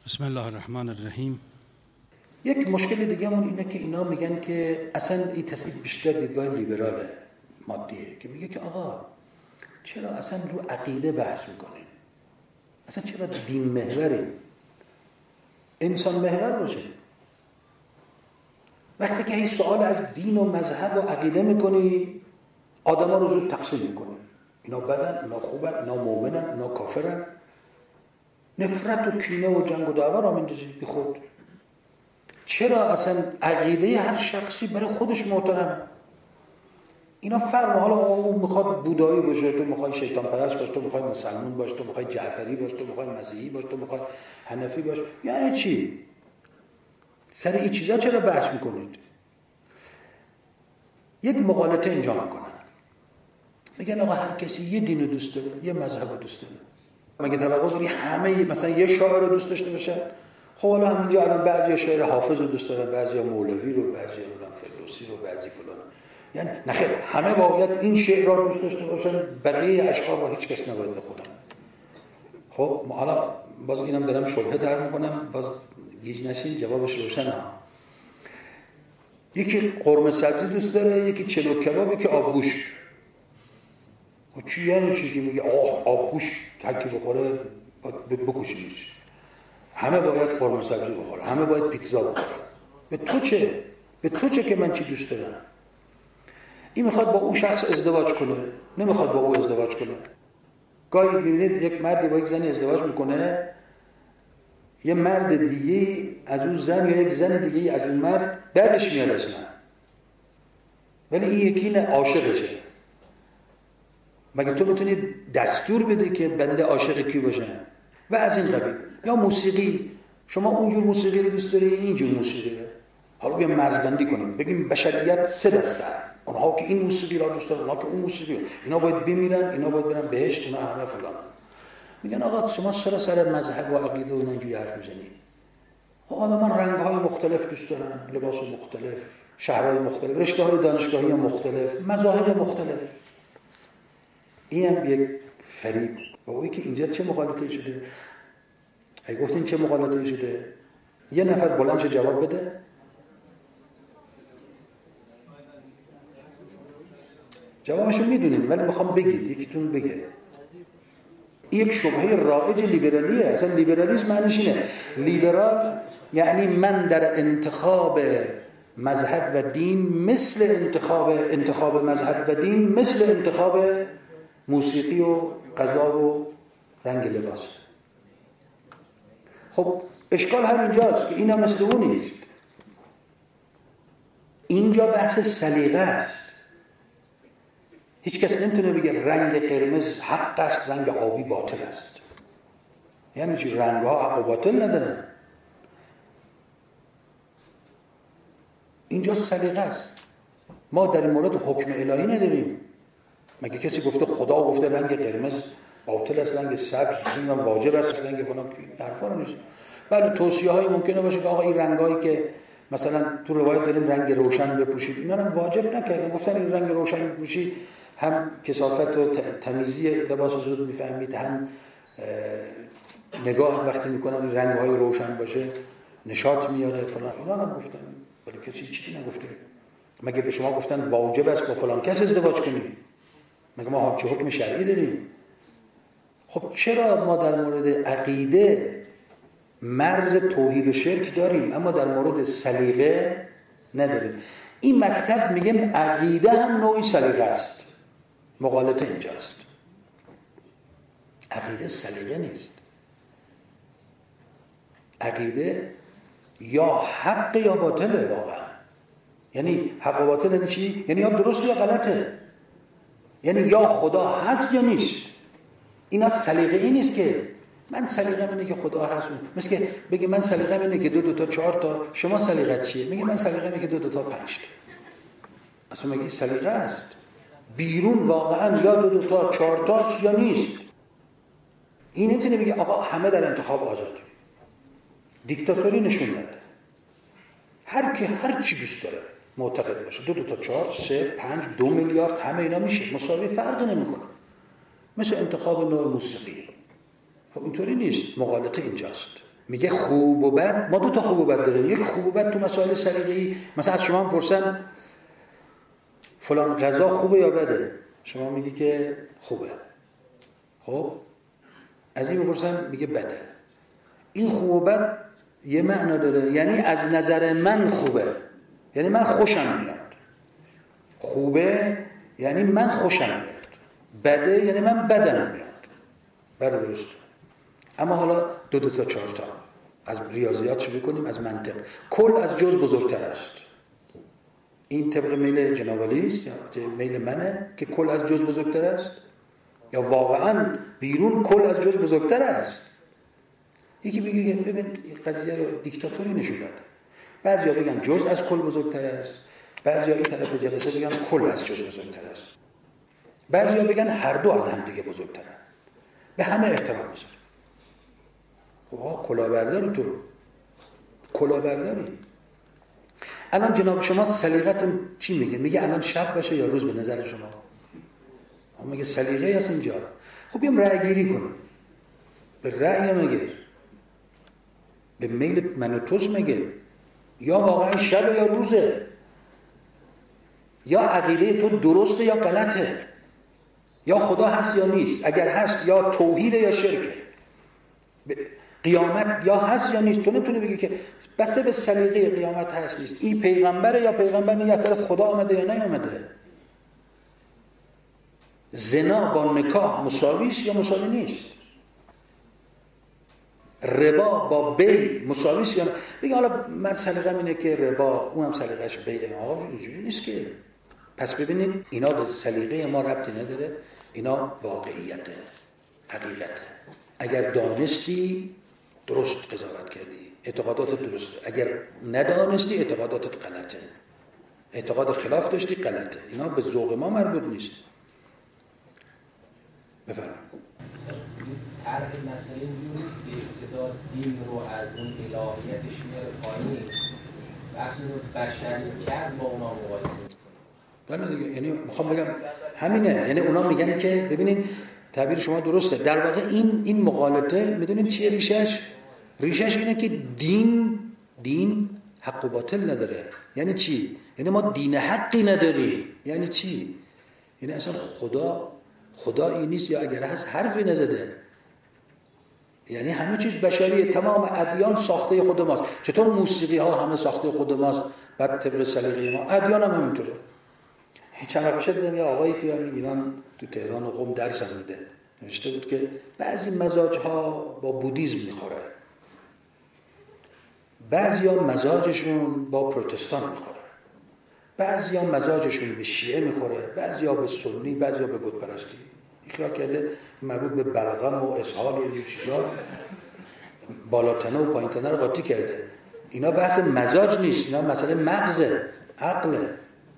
بسم الله الرحمن الرحیم. یک مشکل دیگه همون اینه که اینا میگن که اصلا این تصدیق بیشتر دیدگاه لیبرال مادیه که میگه که آقا چرا اصلا رو عقیده بحث میکنیم؟ اصلا چرا دین محوریم؟ انسان محور باشه. وقتی که این سوال از دین و مذهب و عقیده میکنی آدم ها رو زود تقسیم میکنی، اینا بدن، اینا خوبن، اینا مؤمنن، اینا کافرن. نفرت و کینه و جنگ و دعوا را میندازی بی خود. چرا اصلا عقیده هر شخصی برای خودش محترم؟ اینا فرق. حالا اون میخواد بودایی باشه، تو میخوای شیطان پرست باش، تو میخوای مسلمان باش، تو میخوای جعفری باش، تو میخوای مسیحی باش، تو میخوای حنفی باش. یعنی چی؟ سر این چیزا چرا بحث میکنید؟ یک مغالطه اینجا میکنن، میگن آقا هر کسی یه دین رو دوست داره، یه مذهب رو دوست داره. مگه توقع داری همه مثلا یه شاعر رو دوست داشته باشن؟ خب حالا همینجا الان بعضی شاعر حافظ رو دوست دارن، بعضی مولوی رو، بعضی فردوسی رو، بعضی فلان. یعنی نخیر، همه باید این شعر را دوست داشته باشن، بقیه اشعار را هیچ کس نباید بخونن. خب حالا باز اینم دارم شبهه طرح میکنم، باز گیج نشین، جوابش روشنه. یکی قرمه سبزی دوست داره، یکی چلو کباب، یکی آبگوشت. چی یعنی چی که میگه آبگوشت هر کی بخوره بکشیمش؟ همه باید قرمه سبزی بخوره، همه باید پیتزا بخوره. به تو چه؟ به تو چه که من چی دوست دارم؟ این میخواد با اون شخص ازدواج کنه، نمیخواد با او ازدواج کنه. گاهی میبینید یک مردی با یک زنی ازدواج میکنه، یه مرد دیگه از اون زن یا یک زن دیگه از اون مرد بعدش میاد اصلا، ولی این یکی نه عاشقشه. مگه تو بتونی دستور بده که بنده عاشق کی باشم؟ و از این قبیل. یا موسیقی، شما اونجور موسیقی رو دوست داری، اینجور موسیقی رو. حالا بیایم مرزبندی کنیم، بگیم بشریت سه دسته، اونها که این موسیقی را دوست دارن، اونها که اون موسیقی رو. اینا باید بمیرن، اینا باید برن بهشت، اینا همه فلان. میگن آقا شما چرا سر مذهب و عقیده و اینا اینجوری حرف میزنید؟ خب آدم‌ها رنگ‌های مختلف دوست دارن، لباس مختلف، شهرهای مختلف، رشته‌های دانشگاهی مختلف، مذاهب مختلف. این هم یک فریب. بابایی که اینجا چه مغالطه‌ای شده؟ اگه گفتین چه مغالطه‌ای شده؟ یه نفر بلند شه جواب بده. جوابشو میدونین ولی میخوام بگید، یکیتون بگه. این یک شبهه رایج لیبرالیه. اصلا لیبرالیسم معنیش اینه. لیبرال یعنی من در انتخاب مذهب و دین مثل انتخاب مذهب و دین مثل انتخاب موسیقی و غذا و رنگ لباس. خب اشکال همینجاست که اینا مثل اون نیست. اینجا بحث سلیقه است. هیچ کس نمیتونه بگه رنگ قرمز حق است، رنگ آبی باطل است. یعنی چی؟ رنگ ها حق و باطل ندارن. اینجا سلیقه است. ما در این مورد حکم الهی نداریم. مگه کسی گفته خدا گفته رنگ قرمز باطل است، رنگ سبز واجب است، رنگ فلان؟ حرفا رو نیست. بله توصیه های ممکنه باشه که آقا این رنگایی که مثلا تو روایت داریم رنگ روشن بپوشید، اینا رو واجب نکردن. گفتن این رنگ روشن بپوشی هم کثافت و تمیزی لباس رو زود میفهمید، هم نگاه وقتی میکنن این رنگ های روشن باشه نشاط میاره فلان. اینا هم گفتن ولی کسی چیزی نگفته. مگه به شما گفتن واجب است با فلان کس ازدواج کنی؟ مگه ما چه حکم شرعی داریم؟ خب چرا ما در مورد عقیده مرز توحید و شرک داریم اما در مورد سلیقه نداریم؟ این مکتب میگه عقیده هم نوعی سلیقه است. مغالطه اینجاست. عقیده سلیقه نیست. عقیده یا حق یا باطله واقعا. یعنی حق و باطل یعنی چی؟ یعنی یا درست یا غلطه. یعنی یا خدا هست یا نیست. اینا سلیقه ای نیست که من سلیقه‌م اینه که خدا هست. مثل که بگی من سلیقه‌م اینه که 2 تا 4 تا، شما سلیقه‌ت چیه؟ میگه من سلیقه‌م اینه که 2 تا 5 تا. اصلا میگه سلیقه است. بیرون واقعا یا 2 تا 4 تاست یا نیست. این نمیتونه بگه آقا همه در انتخاب آزاده. دیکتاتوری نشون نده. هر کی هر چی دوست داره معتقد باشه. 2 تا 4 3 5 2 میلیارد همه اینا میشه. مساوی فرقی نمیکنه. مثل انتخاب نوع موسیقی. خب اینطوری نیست. مغالطه اینجاست. میگه خوب و بد. ما دو تا خوب و بد داریم. یک خوب و بد تو مسائل سلیقه‌ای، مثلا از شما میپرسن فلان غذا خوبه یا بده، شما میگی که خوبه. خب از این بپرسن میگه بده. این خوب و بد یه معنا داره، یعنی از نظر من خوبه، یعنی من خوشم میاد. خوبه یعنی من خوشم میاد. بده یعنی من بدم میاد. بله درست. اما حالا دو تا 4 تا از ریاضیات شروع کنیم، از منطق. کل از جز بزرگتر است. این طبق میل جناب علی است یا میل منه که کل از جز بزرگتر است، یا واقعا بیرون کل از جز بزرگتر است؟ یکی بگه ببین قضیه رو دیکتاتوری نشون داده. بعضیا بگن جز از کل بزرگتر است، بعضیا این طرف جلسه بگن کل از جز بزرگتر است، بعضیا بگن هر دو از هم دیگه بزرگترن. به همه احترام بذار. خب کلاهبرداری، تو کلاهبرداری. الان جناب شما سلیقتون چی میگه؟ میگه الان شب باشه یا روز به نظر شما؟ میگه سلیقه هست اینجا. خب بیام رأی گیری کنیم. به رأی مگه؟ به میل من و توست مگه؟ یا واقعا شب یا روزه؟ یا عقیده تو درسته یا غلطه؟ یا خدا هست یا نیست؟ اگر هست یا توحیده یا شرکه؟ قیامت یا هست یا نیست؟ تو نمیتونی بگی که بس به سلیقه قیامت هست نیست. این پیغمبره یا پیغمبر نیست، از طرف خدا آمده یا نیامده؟ زنا با نکاح مساوی است یا مساوی نیست؟ ربا با بیع مساوی است یا نه؟ بگی حالا من سلیقه‌م اینه که ربا، اون هم سلیقه‌اش بیع. آقا اینجوری نیست که. پس ببینید اینا به سلیقه ما ربطی نداره، اینا واقعیته، حقیقته. اگر دانستی درست قضاوت کردی، اعتقاداتت درسته. اگر ندانستی اعتقاداتت غلطه، اعتقاد خلاف داشتی غلطه. اینا به ذوق ما مربوط نیست. بفرمایید. طرح مسئله اینجوری نیست که ابتدا دین رو از اون الهیتش میاره پایین، وقتی رو بشری کرد با اونا مقایسه میکنه. بله دیگه، یعنی میخوام بگم همینه. یعنی اونا میگن که ببینید تعبیر شما درسته. در واقع این مغالطه میدونید چیه ریشش؟ ریشش اینه که دین حق و باطل نداره. یعنی چی؟ یعنی ما دین حقی نداریم. یعنی چی؟ یعنی اصلا خدایی نیست، یا اگر هست حرفی نزده. یعنی همه چیز بشریه، تمام ادیان ساخته خود ماست. چطور موسیقی ها همه ساخته خود ماست بعد طبق سلیقه ما؟ ادیان هم همینطوره. چند وقت پیش دیدم یه آقایی توی ایران تو تهران و قم درس میده، نوشته بود که بعضی مزاج ها با بودیسم میخوره، بعضیا مزاجشون با پروتستان میخوره، بعضیا مزاجشون به شیعه میخوره، بعضیا به سنی، بعضیا به بت پرستی. خیال کرده مربوط به بلغم و اسهال و این چیزا بالاتنه و پایینتنه رو قاطی کرده. اینا بحث مزاج نیست، اینا مسئله مغزه، عقله.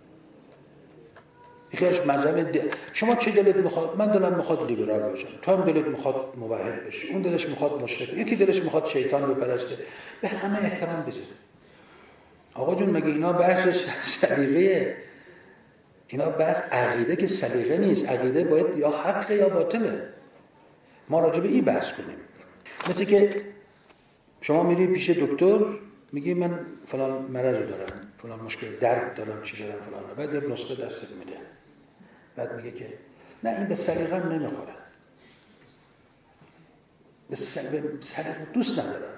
یکیش مذهب شما چه دلت میخواد؟ من دلم میخواد لیبرال باشم، تو هم دلت میخواد موحد باشی، اون دلش میخواد مشرک، یکی دلش میخواد شیطان بپرسته. به همه احترام بذارید. آقا جون مگه اینا بحث سلیقه؟ اینا بحث عقیده که سلیقه نیست. عقیده باید یا حق یا باطله. ما راجع به این بحث کنیم. مثل که شما میری پیش دکتر میگی من فلان مرض دارم، فلان مشکل درد دارم، چی دارم فلان، بعد یک نسخه دستت میده، بعد میگه که نه این به سلیقه‌م نمیخوره، به سلیقه دوست ندارم.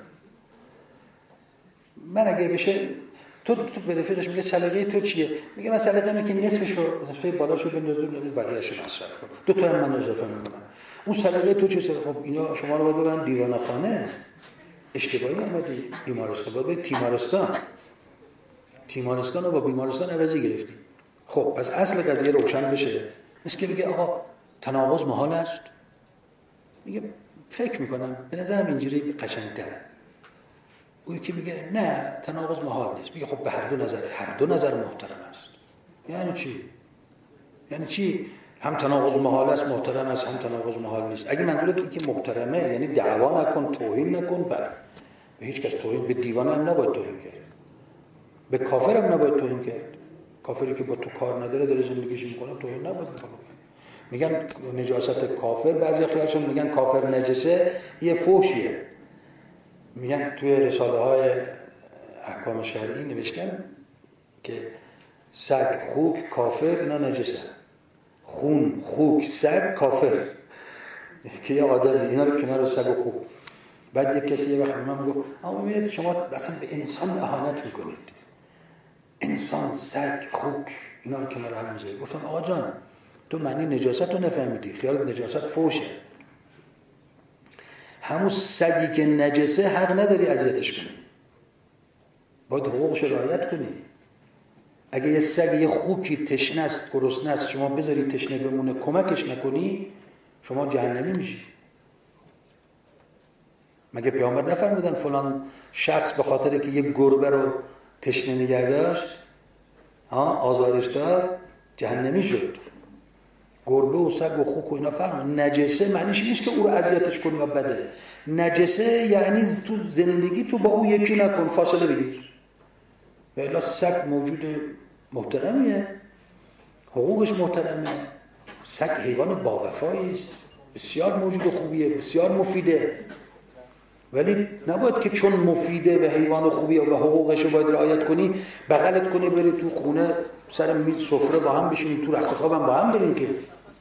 من اگه بشه تو به رفیقش میگه سلیقه تو چیه؟ میگه من سلیقه‌مه که نصف بالاشو بندازم بقیه‌اشو مصرف کنم، دو تا هم من اضافه میکنم. اون سلیقه تو چیه؟ خب اینا شما رو باید ببرن دیوانه‌خانه. اشتباهی اومدی بیمارستان، باید برید تیمارستان رو با بیمارستان عوضی گرفتی. خب پس اصل قضیه روشن بشه. مثل که میگه آقا تناقض محال است. میگه فکر میکنم به نظرم اینجوری قشنگ‌تره. اون که میگه نه تناقض محال نیست. میگه خب به هر دو نظر محترم است. یعنی چی؟ هم تناقض محال است محترم است، هم تناقض محال نیست. اگه منظورت اینه که محترمه یعنی دعوا نکن، توهین نکن، به هیچ کس توهین، به دیوانه هم نباید توهین کرد، به کافر هم نباید توهین کرد. کافری که با تو کار نداره داره زندگیش میکنه توهین نباید بکنه. میگن نجاست کافر، بعضی خیالشون میگن کافر نجسه، یه فحشیه. میگن توی رساله های احکام شرعی نوشتن که سگ، خوک، کافر اینا نجسه. خون، خوک، سگ، کافر که یه آدمی اینا رو کنار سگ و خوک. بعد یک کسی یه وقت به من میگفت اما ببینید شما اصلا به انسان اهانت میکنید، انسان، سگ، خوک اینا رو کنار هم میذارید. گفتم آقا جان تو معنی نجاست رو نفهمیدی، خیالت نجاست فوشه. همون سگی که نجسه حق نداری اذیتش کنی، باید حقوقش رعایت کنی. اگه یه سگ یه خوکی تشنه است، گرسنه است، شما بذاری تشنه بمونه کمکش نکنی، شما جهنمی میشی. مگه پیامبر نفرمودن فلان شخص به خاطر که یک گربه رو تشنه نگه داشت آزارش داد جهنمی شد؟ گربه و سگ و خوک و اینا فرمون. نجسه معنیش نیست که او رو اذیتش کنی یا بده. نجسه یعنی تو زندگی تو با او یکی نکن، فاصله بگیر. و الا سگ موجود محترمیه، حقوقش محترمه. سگ حیوان با وفایی است، بسیار موجود خوبیه، بسیار مفیده. ولی نباید که چون مفیده و حیوان خوبیه و حقوقش رو باید رعایت کنی بغلت کنی بری تو خونه سر میز سفره با هم بشینیم، تو رخت خوابم با هم بریم. که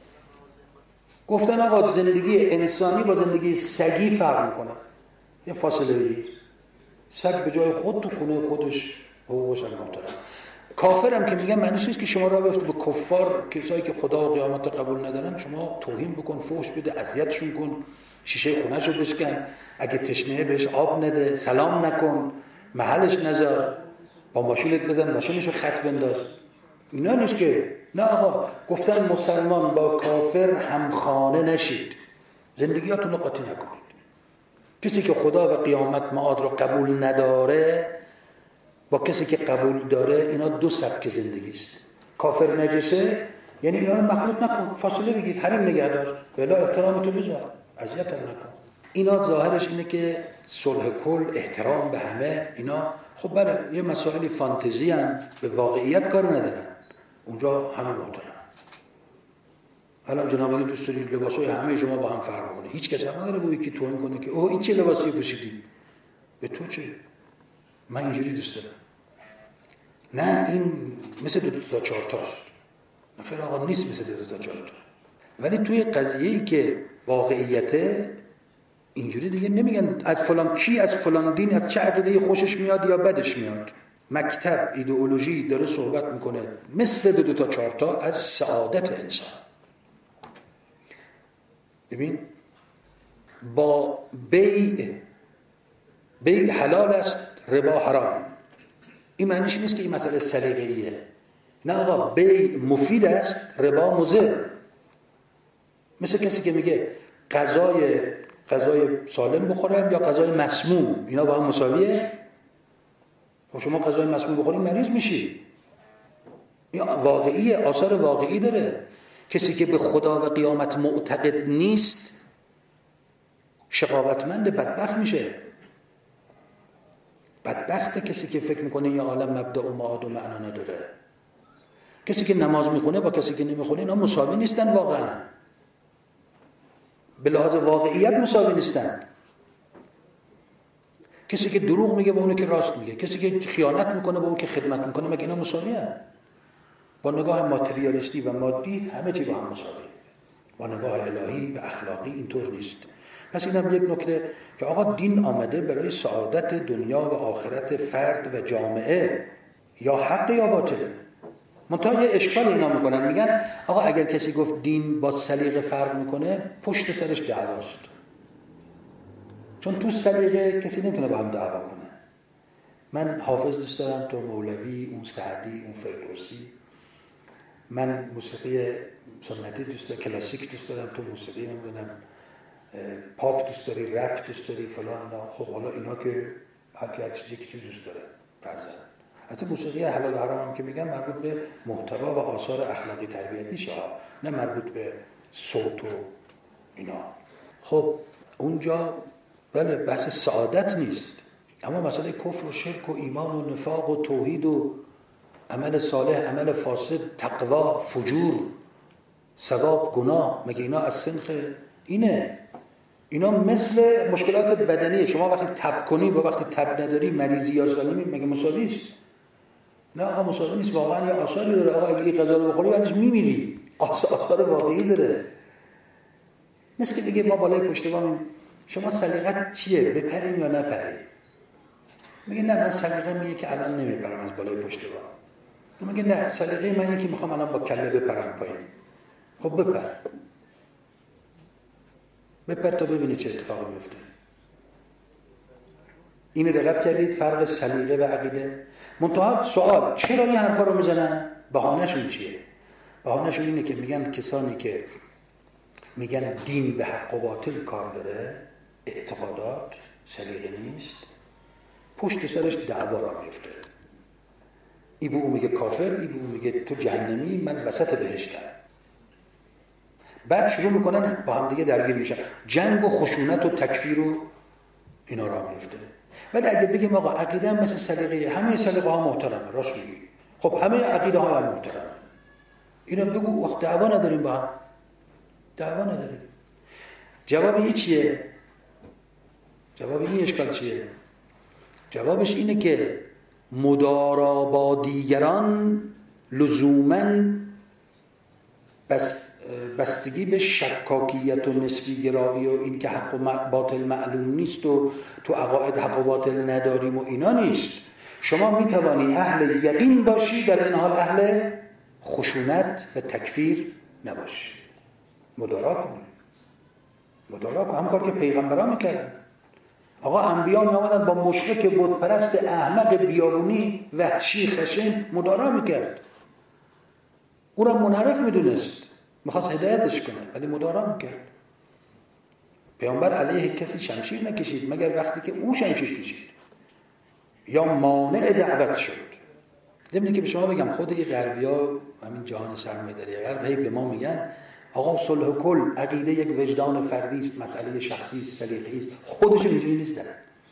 گفتن آقا زندگی انسانی با زندگی سگی فرق میکنه، یه فاصله بگیر. سگ به جای خود تو خونه خودش حقوقش هم محترم. کافرم که میگن معنیش نیست که شما راه بیفتی به کفار، کسایی که خدا و قیامت قبول ندارن، شما توهین بکن، فحش بده، اذیتشون کن، شیشه خونه‌شو بشکن، اگه تشنه بهش آب نده، سلام نکن، محلش نذار، با ماشینت بزن ماشینشو خط بنداز. اینا نیست که. نه آقا، گفتن مسلمان با کافر همخانه نشید، زندگیاتون رو قاطی نکنید. کسی که خدا و قیامت معاد رو قبول نداره با کسی که قبول داره، اینا دو سبک زندگی است. کافر نجسه یعنی اینا رو مخلوط نکن، فاصله بگیر، حریم نگه دار، ولی احترامتو بذار، اذیت هم نکن. اینا ظاهرش اینه که صلح کل، احترام به همه، اینا خب بله یه مسائلی فانتزی هن، به واقعیت کار ندارن. اونجا همه محترم. الان جناب علی دوست دارید لباسای همه شما با هم فرق کنه، هیچ کس حق نداره با یکی توهین کنه که اوه این چه لباسی پوشیدی، به تو چه، من اینجوری دوست دارم. نه این مثل 2 تا 4 تاست. خیر آقا نیست مثل 2 تا 4 تا. ولی توی قضیه‌ای که واقعیته اینجوری دیگه نمیگن از فلان کی، از فلان دین، از چه عقیده خوشش میاد یا بدش میاد. مکتب ایدئولوژی داره صحبت میکنه مثل 2 تا 4 تا از سعادت انسان. ببین با بیع حلال است، ربا حرام. این معنیش نیست که این مسئله سلیقه‌ایه. نه آقا، بیع مفید است، ربا مضر. مثل کسی که میگه غذای سالم بخورم یا غذای مسموم، اینا با هم مساویه. خب شما غذای مسموم بخورید مریض میشی. این واقعیه، آثار واقعی داره. کسی که به خدا و قیامت معتقد نیست شقاوتمند، بدبخت میشه. بدبخته کسی که فکر میکنه این عالم مبدأ و معاد و معنا نداره. کسی که نماز میخونه با کسی که نمیخونه اینا مساوی نیستن، واقعا به لحاظ واقعیت مساوی نیستن. کسی که دروغ میگه با اون که راست میگه، کسی که خیانت میکنه با اون که خدمت میکنه، مگه اینا مساوی هستن؟ با نگاه ماتریالیستی و مادی همه چی با هم مساوی. با نگاه الهی و اخلاقی اینطور نیست. پس اینم یک نکته که آقا دین آمده برای سعادت دنیا و آخرت فرد و جامعه، یا حق یا باطله. منتها یه اشکال اینا میکنن، میگن آقا اگر کسی گفت دین با سلیقه فرق میکنه، پشت سرش دعواست. چون تو سلیقه کسی نمیتونه با هم دعوا کنه. من حافظ دوست دارم، تو مولوی، اون سعدی، اون فردوسی. من موسیقی سنتی دوست دارم، کلاسیک دوست دارم، تو موسیقی نمیدونم پاپ دوست داری، رپ دوست داری، فلان. خب حالا اینا که هر کی یک چیز دوست داره فرضاً. حتی موسیقی حلال حرام هم که میگن مربوط به محتوا و آثار اخلاقی تربیتیشه، نه مربوط به صوت و اینا. خب اونجا بله بحث سعادت نیست، اما مسئله کفر و شرک و ایمان و نفاق و توحید و عمل صالح، عمل فاسد، تقوا، فجور، ثواب، گناه، مگه اینا از سنخ اینه؟ اینا مثل مشکلات بدنی شما وقتی تب کنی با وقتی تب نداری مریضی یا سالمی مگه مساوی است؟ نه آقا مساوی نیست، واقعا یه آثاری داره. آقا اگه این غذا رو بخوری بعدش میمیری، آثار واقعی داره. مثل که بگه ما بالای پشت بامیم، شما سلیقت چیه؟ بپریم یا نپریم؟ میگه نه من سلیقه میگه که الان نمیپرم از بالای پشت بام. میگه نه سلیقه من اینه که میخوام الان با کله بپرم پایین. خب بپر تا ببینی چه اتفاقی میفته. اینو دقت کردید فرق سلیقه و عقیده؟ منتها سوال چرا این حرفا رو میزنن؟ بهانه‌شون چیه؟ بهانه‌شون اینه که میگن کسانی که میگن دین به حق و باطل کار داره، اعتقادات سلیقه نیست، پشت سرش دعوا را میفته. این به اون میگه کافر، این به اون میگه تو جهنمی، من وسط بهشتم. بعد شروع میکنن با هم دیگه درگیر میشن، جنگ و خشونت و تکفیر و اینا را میفته. ولی اگه بگیم آقا عقیده هم مثل سلیقه، همه سلیقه ها محترمه، راست میگی، خب همه عقیده ها هم محترمه، اینا بگو وقت دعوا نداریم با هم، دعوا نداریم. جواب این چیه؟ جواب این اشکال چیه؟ جوابش اینه که مدارا با دیگران لزوماً بستگی به شکاکیت و نسبی گرایی و این که حق و باطل معلوم نیست و تو عقاید حق و باطل نداریم و اینا نیست. شما میتوانی اهل یقین باشی، در این حال اهل خشونت و تکفیر نباشی. مدارا کن. هم کار که پیغمبران میکردن. آقا انبیا می آمدن با مشرک بت پرست احمق بیابونی وحشی خشن مدارا میکرد. او را منحرف میدونست، میخواست هدایتش کنه، ولی مدارا میکرد. پیامبر علیه کسی شمشیر نکشید مگر وقتی که او شمشیر کشید یا مانع دعوت شد. ضمن که به شما بگم خود این غربی‌ها، همین جهان سرمایه‌داری غرب، هی به ما میگن آقا صلح کل عقیده یک وجدان فردی است، مسئله شخصی است، سلیقه‌ای است. خودشون اینجوری نیستن.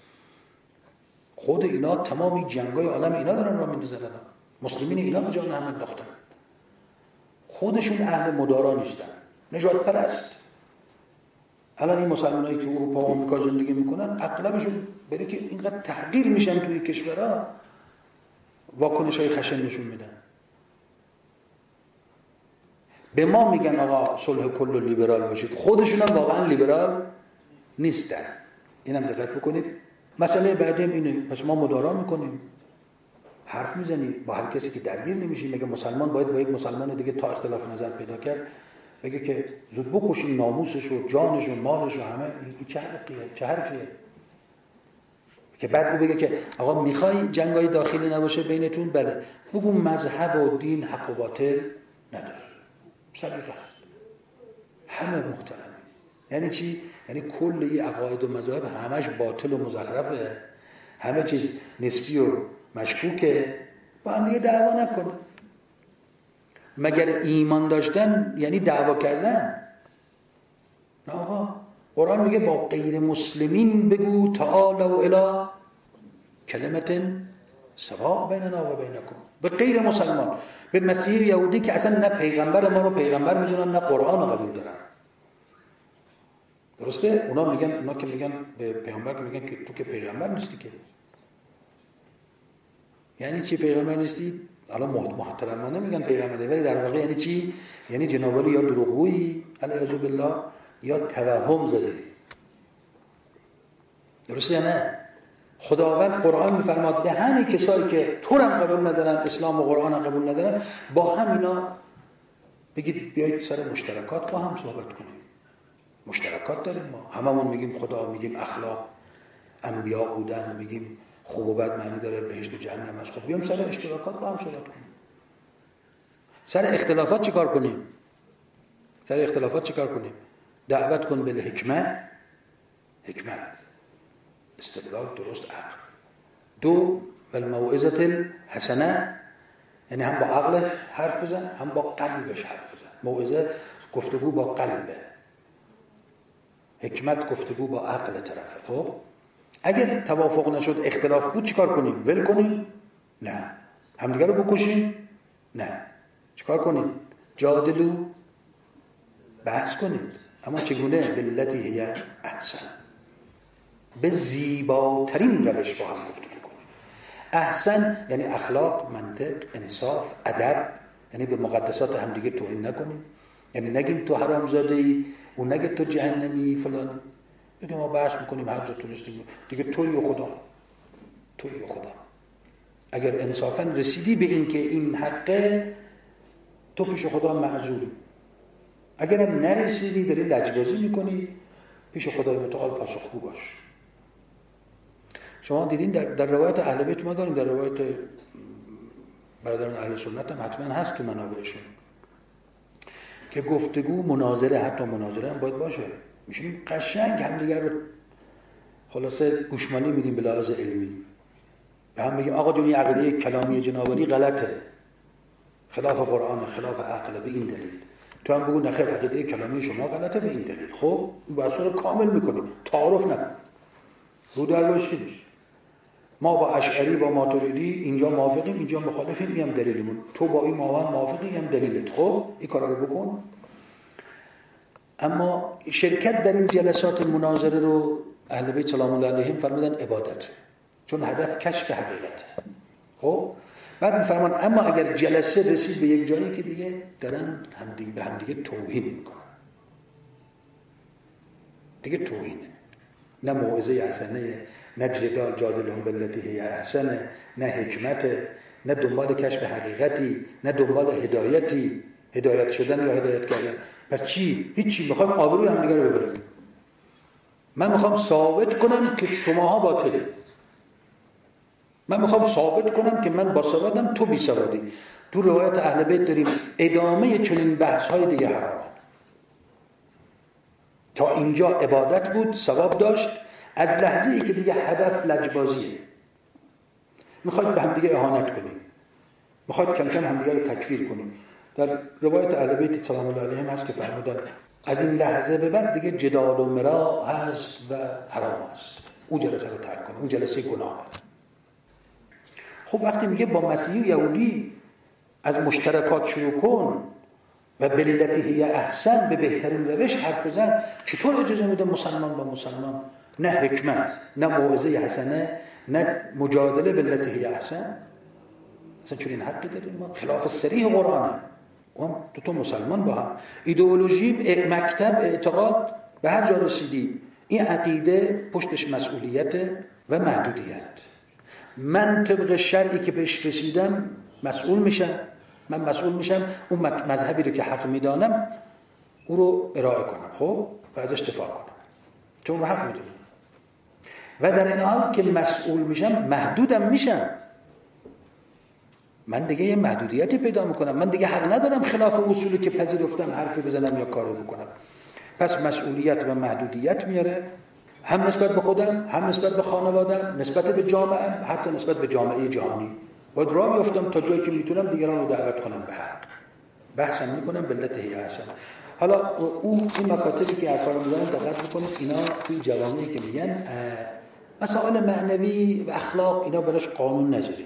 خود اینا تمامی جنگای عالم اینا دارن راه میندازن. مسلمین اینا به جان هم انداختن. خودشون اهل مدارا نیستن، نجات پرست. الان این مسلمانایی که اروپا و آمریکا زندگی میکنن اغلبشون برای که اینقدر تحقیر میشن توی کشورها واکنش‌های خشن نشون میدن. به ما میگن آقا صلح کل و لیبرال باشید، خودشون هم واقعا لیبرال نیستن. اینم دقت بکنید. مسئله بعدی هم اینه، پس ما مدارا میکنیم، حرف میزنی با هر کسی که درگیر نمیشیم. مگه مسلمان باید با یک مسلمان دیگه تا اختلاف نظر پیدا کرد بگه که زود بکشیم ناموسش و جانش و مالش و همه؟ این چه حرفیه؟ چه حرفیه؟ که بعد او بگه که آقا میخوای جنگای داخلی نباشه بینتون؟ بله. بگو مذهب و دین حق و باطل نداره، سلیقه است، همه محترمه. یعنی چی؟ یعنی کل این عقاید و مذاهب همش باطل و مزخرفه، همه چیز نسبی و مشکوکه. با هم دیگه دعوا نکن. مگر ایمان داشتن یعنی دعوا کردن؟ نه آقا، قرآن میگه با غیر مسلمین بگو تعالوا الی کلمة سواء بیننا و بینکم. به غیر مسلمان، به مسیحی یهودی که اصلا نه پیغمبر ما رو پیغمبر میدونن نه قرآن رو قبول دارن. درسته؟ اونا که میگن به پیغمبر که میگن که تو که پیغمبر نیستی که. یعنی چی پیغمبر نیستی؟ الان محترمانه میگن پیغمبره، ولی در واقع یعنی چی؟ یعنی جناب علی یا دروغگویی علیه بالله یا توهم زده. درسته یا نه؟ خداوند قرآن میفرماد به همین کسایی که تو رو قبول ندارن، اسلام و قرآن رو قبول ندارن، با همینا بگید بیایید سر مشترکات با هم صحبت کنیم. مشترکات داریم ما، هممون میگیم خدا، میگیم اخلاق، انبیا بودن، میگیم خوب و بد معنی داره، بهشت و جهنم هست. خب بیام سر اشتراکات با هم صحبت کنیم. سر اختلافات چیکار کنیم؟ دعوت کن به حکمت، استدلال درست، عقل. دو والموعظة الحسنه، یعنی هم با عقلش حرف بزن هم با قلبش حرف بزن. موعظه گفتگو با قلبه، حکمت گفتگو با عقل طرفه. خب اگر توافق نشد، اختلاف بود، چیکار کنیم؟ ول کنیم؟ نه. همدیگه رو بکشیم؟ نه. چیکار کنیم؟ جادلو، بحث کنید. اما چگونه؟ باللتی هی احسن، به زیباترین روش با هم گفتگو کنیم. احسن یعنی اخلاق، منطق، انصاف، ادب، یعنی به مقدسات همدیگه توهین نکنیم، یعنی نگیم تو حرامزاده‌ای، اون نگه تو جهنمی فلان، بگیم ما بحث میکنیم هر جا تونستیم دیگه، تویی و خدا، تویی و خدا. اگر انصافا رسیدی به این که این حقه، تو پیش خدا معذوری. اگر هم نرسیدی داری لجبازی میکنی، پیش خدای متعال پاسخگو باش. شما دیدین در روایت اهل بیت ما داریم، در روایت برادران اهل سنت هم حتما هست تو منابعشون که گفتگو، مناظره، حتی مناظره هم باید باشه، میشیم قشنگ همدیگر رو خلاصه گوشمالی میدیم به لحاظ علمی، به هم میگیم آقا جون این عقیده کلامی جنابالی غلطه، خلاف قرآن، خلاف عقل، به این دلیل. تو هم بگو نخیر عقیده کلامی شما غلطه به این دلیل. خب این بحث رو کامل میکنیم، تعارف نکن، رو در باشی نیست. ما با اشعری با ماتریدی اینجا موافقیم، اینجا مخالفیم، اینم دلیلمون. تو با این موافقی، اینم دلیلت. خب این کارا رو بکن. اما شرکت در این جلسات مناظره رو اهل بیت سلام الله علیهم فرمودن عبادت، چون هدف کشف حقیقت. خب بعد میفرمان اما اگر جلسه رسید به یک جایی که دیگه دارن همدیگه به همدیگه توهین میکنن، دیگه توهینه، نه موعظه حسنه، نه جدال جادلهم بالتی هی احسن، نه حکمت، نه دنبال کشف حقیقتی، نه دنبال هدایتی، هدایت شدن یا هدایت کردن. پس چی؟ هیچی. میخوایم آبروی همدیگه رو ببریم. من میخوام ثابت کنم که شماها باطلی، من میخوام ثابت کنم که من باسوادم تو بیسوادی. تو روایت اهل بیت داریم ادامه چنین بحث‌های دیگه حرامه. تا اینجا عبادت بود، ثواب داشت، از لحظه‌ای که دیگه هدف لجبازیه، میخواید به هم دیگه اهانت کنیم، میخواید کم کم هم دیگه رو تکفیر کنیم. در روایت اهل بیت سلام الله علیهم هست که فرمودن از این لحظه به بعد دیگه جدال و مرا هست و حرام است، اون جلسه رو ترک کنه، اون جلسه گناه. خب وقتی میگه با مسیحی و یهودی از مشترکات شروع کن و باللتی هی احسن، به بهترین روش حرف بزن، چطور اجازه میده مسلمان با مسلمان نه حکمت، نه موعظه حسنه، نه مجادله باللتی هی احسن؟ اصلا چون این حقی داریم ما؟ خلاف صریح قرآنه. و هم تو مسلمان با هم ایدئولوژی، مکتب، اعتقاد، به هر جا رسیدی این عقیده پشتش مسئولیت و محدودیت. من طبق شرعی که بهش رسیدم مسئول میشم، من مسئول میشم اون مذهبی رو که حق میدانم او رو ارائه کنم، خب و ازش دفاع کنم چون رو حق میدونم. و در این حال که مسئول میشم محدودم میشم، من دیگه یه محدودیتی پیدا میکنم، من دیگه حق ندارم خلاف اصولی که پذیرفتم حرفی بزنم یا کاری بکنم. پس مسئولیت و محدودیت میاره، هم نسبت به خودم، هم نسبت به خانوادم، نسبت به جامعه، حتی نسبت به جامعه جهانی. باید راه بیفتم تا جایی که میتونم دیگران رو دعوت کنم به حق، بحثم میکنم باللتی هی احسن. حالا این مکاتبی که حرفا رو میزنن دقت بکنید، اینا توی جوامعی که میگن مسائل معنوی و اخلاق اینا براش قانون نذاریم،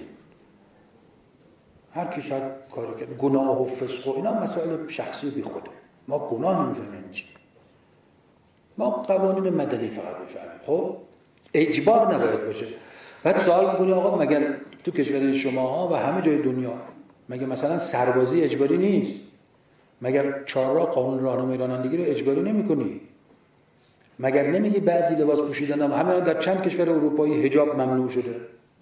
هر کی شاید کاری کرد، گناه و فسق و اینا مسائل شخصی بی خوده، ما گناه نمیفهمیم چی، ما قوانین مدنی فقط میفهمیم. خب اجبار نباید باشه. بعد سوال میکنی آقا مگر تو کشور شماها و همه جای دنیا مگر مثلا سربازی اجباری نیست؟ مگر چهارراه قانون راهنمای رانندگی رو اجباری نمی‌کنی؟ مگر نمیگی بعضی لباس پوشیدن هم همین در چند کشور اروپایی حجاب ممنوع شده؟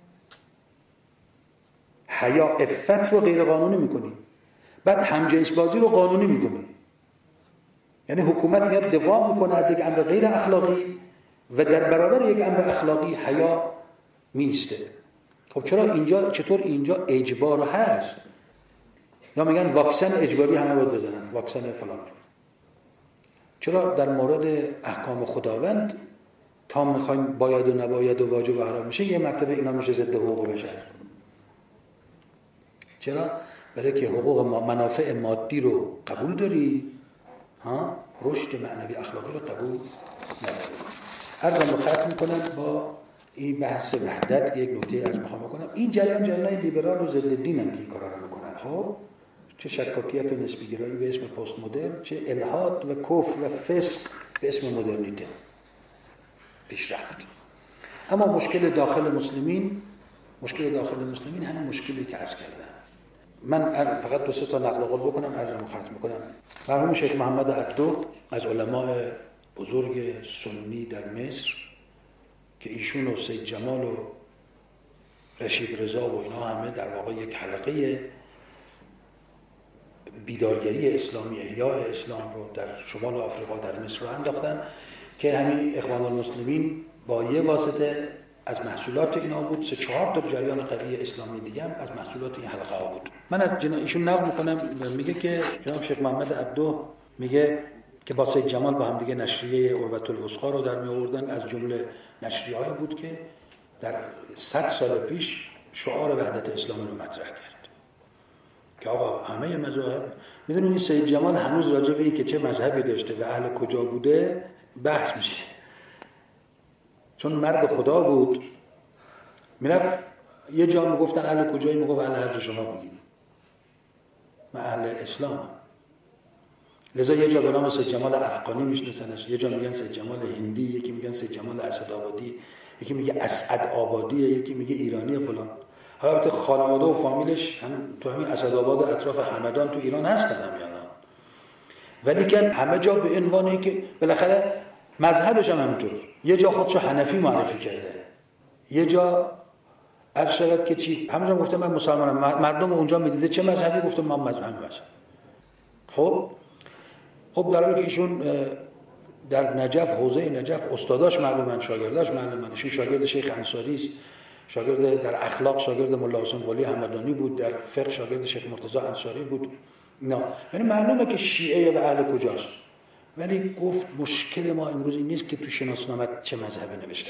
حیا عفت رو غیر قانونی می‌کنی، بعد همجنس بازی رو قانونی می‌کنی. یعنی حکومت میاد دفاع میکنه از یک امر غیر اخلاقی و در برابر یک امر اخلاقی حیا میسته. خب چطور اینجا اجبار هست؟ یا میگن واکسن اجباری همه باید بزنن، واکسن فلان. چرا در مورد احکام خداوند تا میخوایم باید و نباید و واجب و حرام میشه یه مرتبه اینا میشه ضد حقوق بشر؟ چرا؟ برای که حقوق منافع مادی رو قبول داری، رشد معنوی اخلاقی رو قبول نداری. عرضم رو ختم میکنم با این بحث وحدت. یک نکته از میخوام بکنم، این جریان لیبرال و ضد دین هم که این کارا رو بکنن. خب چه شکاکیت و نسبی‌گرایی به اسم پست مدرن، چه الحاد و کفر و فسق به اسم مدرنیته پیشرفت. اما مشکل داخل مسلمین همین مشکلی که عرض کردم. من فقط 2 تا نقل قول بکنم، عرضمو ختم کنم. مرحوم شیخ محمد عبدو از علماء بزرگ سنی در مصر که ایشون و سید جمال و رشید رضا و اینا همه در واقع یک حلقه بیدارگری اسلامی، احیاء اسلام رو در شمال آفریقا در مصر رو انداختن که همین اخوان المسلمین با یه واسطه از محصولات اینا بود. 3-4 تا جریان قوی اسلامی دیگه هم از محصولات این حلقه ها بود. من از ایشون نقل میکنم، میگه که جناب شیخ محمد عبدو میگه که با سید جمال با هم دیگه نشریه عروة الوثقی رو در می آوردن. از جمله نشریه‌ای بود که در 100 سال پیش شعار وحدت اسلامی رو مطرح کرد که آقا همه مذاهب، میدونید سید جمال هنوز راجع به اینکه چه مذهبی داشته و اهل کجا بوده بحث میشه، چون مرد خدا بود. میرفت یه جا میگفتن اهل کجایی، میگفت اهل هر جا شما بگید، من اهل اسلام. لذا یه جا به نام سید جمال افغانی میشناسنش، یه جا میگن سید جمال هندی، یکی میگن سید جمال اسدآبادی، یکی میگه اسعد آبادیه، یکی میگه ایرانی فلان. حالا البته خانواده و فامیلش هم تو همین اسدآباد اطراف همدان تو ایران هستن همیانا، ولی که همه جا به عنوانی که بالاخره مذهبش هم همینطور. یه جا خودشو حنفی معرفی کرده، یه جا عرض شود که چی، همه جا گفته من مسلمانم. مردم اونجا میدیده چه مذهبی، گفته من مذهبی. خب در حالی که ایشون در نجف، حوزه نجف استاداش معلومن، شاگرداش معلومن. ایشون شاگرد شیخ انصاری است، شاگرد در اخلاق شاگرد ملا حسین قلی همدانی بود، در فقه شاگرد شیخ مرتضی انصاری بود. نه یعنی معلومه که شیعه و اهل کجاست، ولی گفت مشکل ما امروز این نیست که تو شناسنامه چه مذهبی نوشته.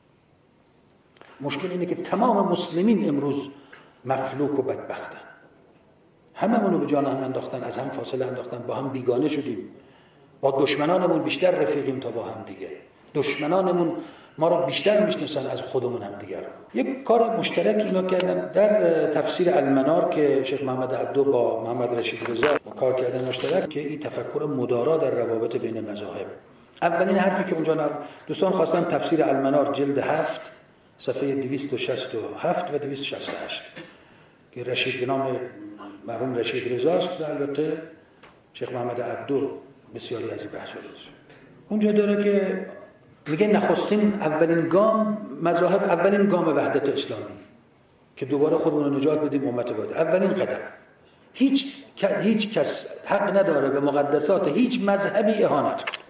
مشکل اینه که تمام مسلمین امروز مفلوک و بدبختن، هممونو به جان هم انداختن، از هم فاصله انداختن، با هم بیگانه شدیم، با دشمنانمون بیشتر رفیقیم تا با هم دیگه. دشمنانمون ما رو بیشتر میشناسن از خودمون هم دیگر. یک کار مشترک اینا کردن در تفسیر المنار که شیخ محمد عبدو با محمد رشید رضا کار کردن مشترک، که این تفکر مدارا در روابط بین مذاهب. اولین حرفی که اونجا دوستان خواستن تفسیر المنار جلد 7 صفحه 267 و 268 که رشید به نام مرحوم رشید رضا است، البته شیخ محمد عبدو بسیاری از این بحث‌ها داشت. اونجا داره که میگه نخستین اولین گام مذاهب، اولین گام وحدت اسلامی که دوباره خودمون رو نجات بدیم امت واحد، اولین قدم. هیچ کس حق نداره به مقدسات هیچ مذهبی اهانت کنه،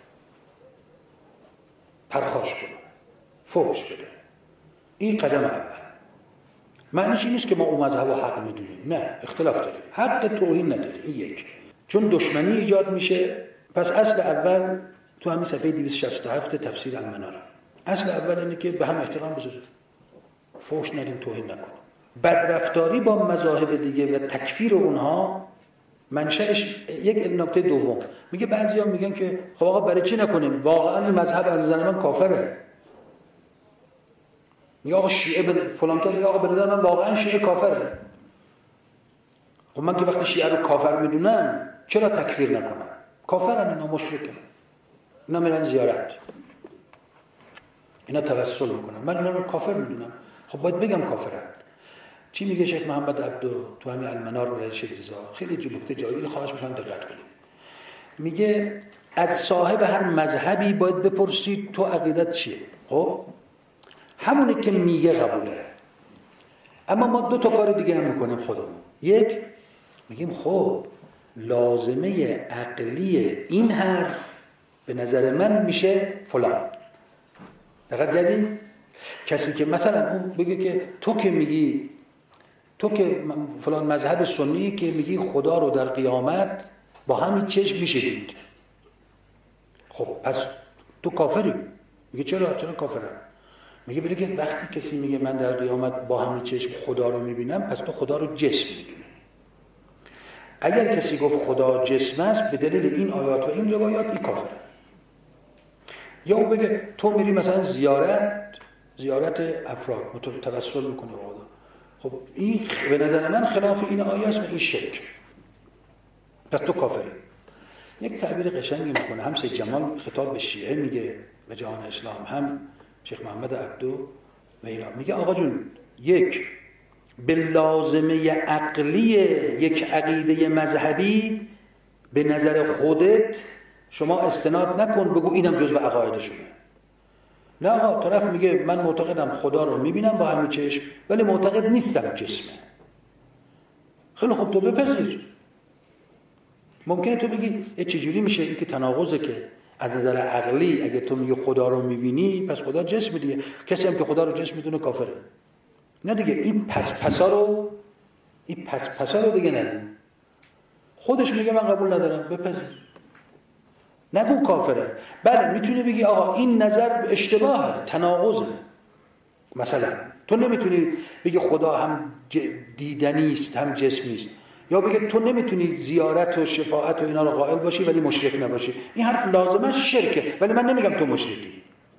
پرخاش کنه، فحش بده. این قدم اول. معنیش این نیست که ما اون مذهب رو حق میدونیم، نه، اختلاف داریم، حق توهین نداریم. این یک، چون دشمنی ایجاد میشه. پس اصل اول تو همین صفحه 267 تفسیر المنار، اصل اول اینه که به هم احترام بذاریم، فحش ندیم، توهین نکنیم. بدرفتاری با مذاهب دیگه و تکفیر اونها منشأش یک نکته دوم. میگه بعضیا میگن که خب آقا برای چی نکنیم، واقعا این مذهب از نظر من کافره. میگه آقا شیعه فلان کرد، میگه آقا به نظر من واقعا شیعه کافره. خب من که وقتی شیعه رو کافر میدونم چرا تکفیر نکنم؟ کافرن اینا، مشرکن، اینا میرن زیارت، اینا توسل میکنن، من اینا رو کافر میدونم. خب باید بگم کافرن. چی میگه شیخ محمد عبدو تو همین المنار و رشید رضا؟ خیلی نکته جالبی، خواهش میکنم دقت کنید. میگه از صاحب هر مذهبی باید بپرسید تو عقیدت چیه؟ خب همونی که میگه قبوله. اما ما 2 تا کار دیگه هم میکنیم خودمون. یک، میگیم خب لازمه عقلی این حرف به نظر من میشه فلان. دقت کردین؟ کسی که مثلا اون بگه که تو که میگی، تو که فلان مذهب سنی که میگی خدا رو در قیامت با همین چشم میشه دید، خب پس تو کافری. میگه چرا کافرم؟ میگه بگه وقتی کسی میگه من در قیامت با همین چشم خدا رو میبینم، پس تو خدا رو جسم میدونی. اگر کسی گفت خدا جسم است به دلیل این آیات و این روایات، این کافره. یا او بگه تو میری مثلا زیارت افراد توسل میکنی به خدا، خب این به نظر من خلاف این آیه است و این شرک. پس تو کافری. یک تعبیر قشنگی میکنه، هم سید جمال خطاب به شیعه میگه و جهان اسلام، هم شیخ محمد عبدو و اینا، میگه آقا جون، یک به لازمه عقلی یک عقیده مذهبی به نظر خودت شما استناد نکن بگو اینم جزو عقایدشونه. نه آقا، طرف میگه من معتقدم خدا رو میبینم با همین چشم ولی معتقد نیستم جسمه. خیلی خوب، تو بپذیر. ممکنه تو بگی چجوری میشه این که تناقضه که از نظر عقلی اگه تو میگی خدا رو میبینی پس خدا جسم دیگه، کسی هم که خدا رو جسم میدونه کافره. نه دیگه، این پسا رو دیگه نگو. خودش میگه من قبول ندارم، بپذیر، نگو کافره. بله میتونی بگی آقا این نظر اشتباهه، تناقضه. مثلا تو نمیتونی بگی خدا هم دیدنی است هم جسمی است، یا بگی تو نمیتونی زیارت و شفاعت و اینا رو قائل باشی ولی مشرک نباشی. این حرف لازمش شرکه، ولی من نمیگم تو مشرکی.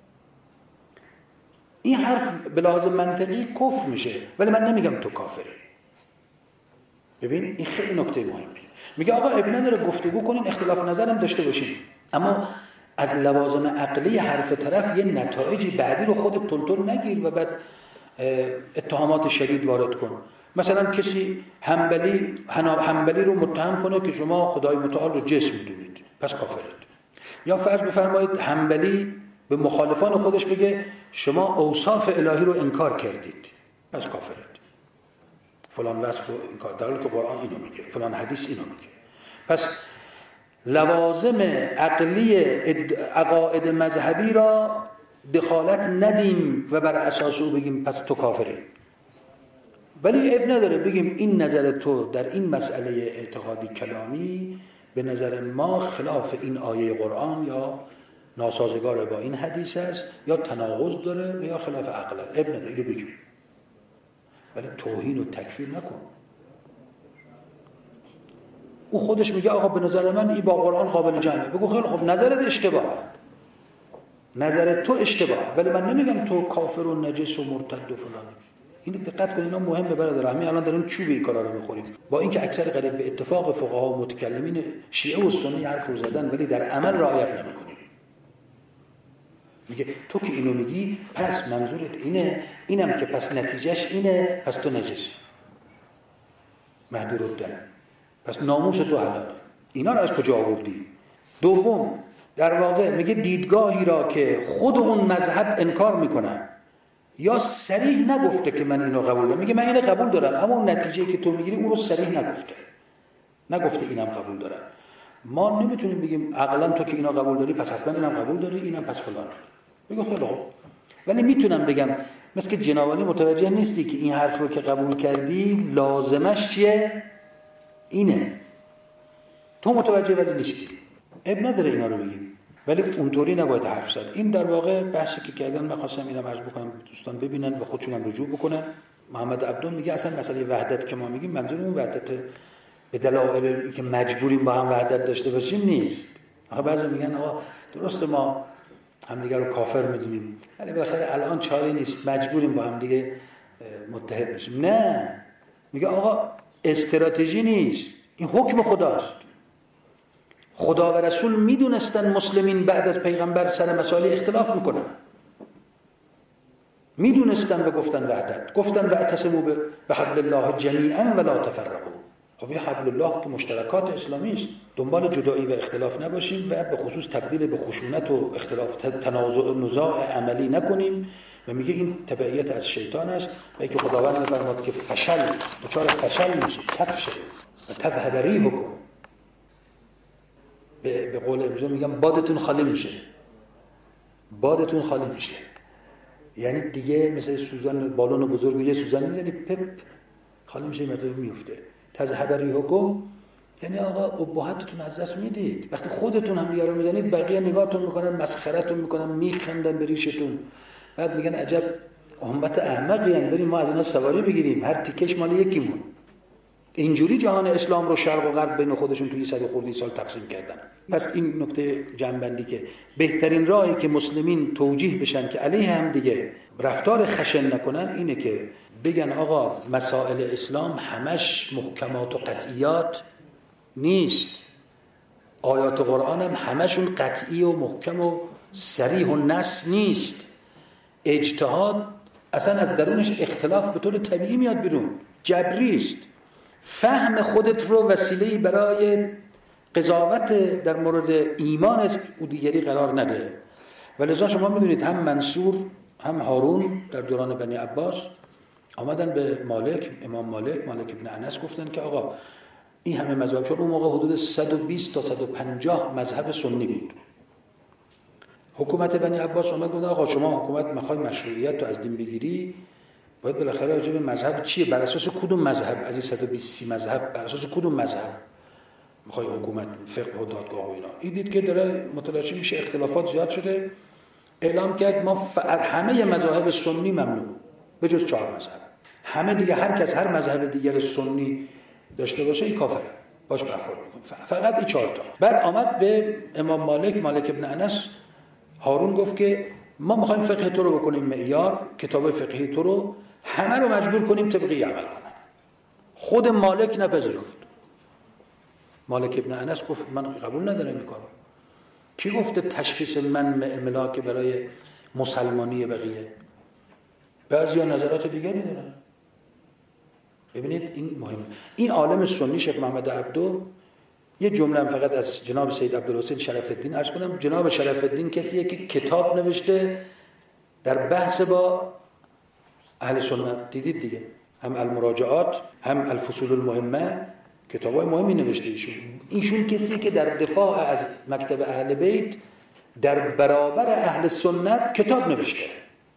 این حرف به لازم منطقی کفر میشه ولی من نمیگم تو کافری. ببین این خیلی نکته مهمه. میگه آقا ابن نداره گفتگو کنین، اختلاف نظرم داشته باشین، اما از لوازم عقلی حرف طرف یه نتایجی بعدی رو خودت تلتل نگیر و بعد اتهامات شدید وارد کن. مثلا کسی حنبلی رو متهم کنه که شما خدای متعال رو جسم میدونید پس کافرید. یا فرض بفرمایید حنبلی به مخالفان خودش بگه شما اوصاف الهی رو انکار کردید پس کافرید. فلان وصف رو انکار، در حالی که قرآن اینو میگه، فلان حدیث اینو میگه. پس لوازم عقلی عقاید مذهبی را دخالت ندیم و بر اساس او بگیم پس تو کافری. ولی اب نداره بگیم این نظر تو در این مسئله اعتقادی کلامی به نظر ما خلاف این آیه قرآن یا ناسازگار با این حدیث است یا تناقض داره و یا خلاف عقل. اب نداره اینو بگیم، ولی توهین و تکفیر نکن. او خودش میگه آقا به نظر من این با قرآن قابل جمعه، بگو خیلی خب نظرت اشتباهه، نظرت تو اشتباهه، ولی من نمیگم تو کافر و نجس و مرتد و فلانی. این دقت کنید، اینا مهمه برادر. همین الان داریم چوب این کارا رو میخوریم، با اینکه اکثر قریب به اتفاق فقها و متکلمین شیعه و سنی حرف رو زدن ولی در عمل رعایت نمیکنیم. میگه تو که اینو میگی پس منظورت اینه، اینم که پس نتیجهش اینه، پس تو نجسی، مهدور الدم، پس ناموس تو حلاله. اینا رو از کجا آوردی؟ دوم، در واقع میگه دیدگاهی را که خود اون مذهب انکار میکنن، یا صریح نگفته که من اینو قبول دارم، میگه من اینو قبول دارم اما اون نتیجه‌ای که تو میگیری اون رو صریح نگفته اینم قبول دارم. ما نمیتونیم بگیم عقلا تو که اینو قبول داری پس حتما اینم قبول داری، اینم پس فلان. میگه خیلی خوب، ولی میتونم بگم مثل که جنابالی متوجه نیستی که این حرف رو که قبول کردی لازمش چیه؟ اینه. تو متوجه ولی نیستی. اب نداره اینا رو بگیم، ولی اونطوری نباید حرف زد. این در واقع بحثی که کردن، من خواستم اینم عرض بکنم دوستان ببینن و خودشون هم رجوع بکنن. محمد عبدو میگه اصلا مسئله وحدت که ما میگیم منظور اون وحدت به دلایلی که مجبوریم با هم وحدت داشته باشیم نیست. آخه بعضی میگن آقا درسته ما همدیگه رو کافر میدونیم ولی بالاخره الان چاره نیست، مجبوریم با هم دیگه متحد بشیم. نه، میگه آقا استراتژی نیست، این حکم خداست. خدا و رسول میدونستن مسلمین بعد از پیغمبر سر مسائل اختلاف میکنن، میدونستن و گفتن وحدت، گفتن واعتصموا بحبل الله جمیعا ولا تفرقوا. خب این حبل الله که مشترکات اسلامی است، دنبال جدایی و اختلاف نباشیم و به خصوص تبدیل به خشونت و اختلاف تنازع نزاع عملی نکنیم. و میگه این تبعیت از شیطان است و اینکه خداوند میفرماد که دچار فشل میشه، تفشل و تذهب ریحکم. به قول امروزی میگم بادتون خالی میشه، یعنی دیگه مثل سوزن بالون بزرگ یه سوزن میزنی پپ خالی میشه، مطلب میفته. تذهب ریحکم یعنی آقا ابهتتون از دست میدید. وقتی خودتون هم دیگه رو میزنید بقیه نگاهتون میکنن، مسخرتون میکنن، میخندن به ریشتون، بعد میگن عجب امت احمقی ان، بریم ما از اینا سواری بگیریم، هر تیکش مال یکیمون. اینجوری جهان اسلام رو شرق و غرب بین خودشون توی 100 خورده سال تقسیم کردن. پس این نکته جنبندی که بهترین راهی که مسلمین توجیه بشن که علیه هم دیگه رفتار خشن نکنن اینه که بگن آقا مسائل اسلام همش محکمات و قطعیات نیست. آیات قرآن هم همشون قطعی و محکم و صریح و نص نیست. اجتهاد اصلا از درونش اختلاف به طور طبیعی میاد بیرون، جبری است. فهم خودت رو وسیله‌ای برای قضاوت در مورد ایمان او دیگری قرار نده. ولذا شما میدونید هم منصور هم هارون در دوران بنی عباس آمدن به امام مالک ابن انس گفتن که آقا این همه مذاهب، چون اون موقع حدود 120 تا 150 مذهب سنی بود. حکومت بنی عباس اومد گفت آقا شما حکومت میخوای مشروعیت رو از دین بگیری، باید بالاخره راجع به مذهب چیه، بر اساس کدوم مذهب از این 120 مذهب بر اساس کدوم مذهب میخوای حکومت، فقه و دادگاه و اینا. این دید که داره متلاشی میشه، اختلافات زیاد شده، اعلام کرد ما همه مذاهب سنی ممنوع به جز 4 مذهب. همه دیگه هر کس هر مذهب دیگر سنی داشته باشه این کافره، باش برخورد میکنه، فقط این 4 تا. بعد آمد به امام مالک ابن انس، هارون گفت که ما میخوایم فقه تو رو بکنیم معیار، کتاب فقهی تو رو همه رو مجبور کنیم طبقی عمل کنن. خود مالک نپذیرفت. مالک ابن انس گفت من قبول ندارم این کارو. کی گفته تشخیص من ملاک برای مسلمانی بقیه؟ بعضیا نظرات دیگری دارن. ببینید این مهمه. این عالم سنی شیخ محمد عبدو، یه جمله هم فقط از جناب سید عبدالحسین شرف الدین عرض کنم. جناب شرف الدین کسیه که کتاب نوشته در بحث با اهل سنت، دیدید دیگه، هم المراجعات هم الفصول المهمه، کتابای مهمی نوشته ایشون کسیه که در دفاع از مکتب اهل بیت در برابر اهل سنت کتاب نوشته.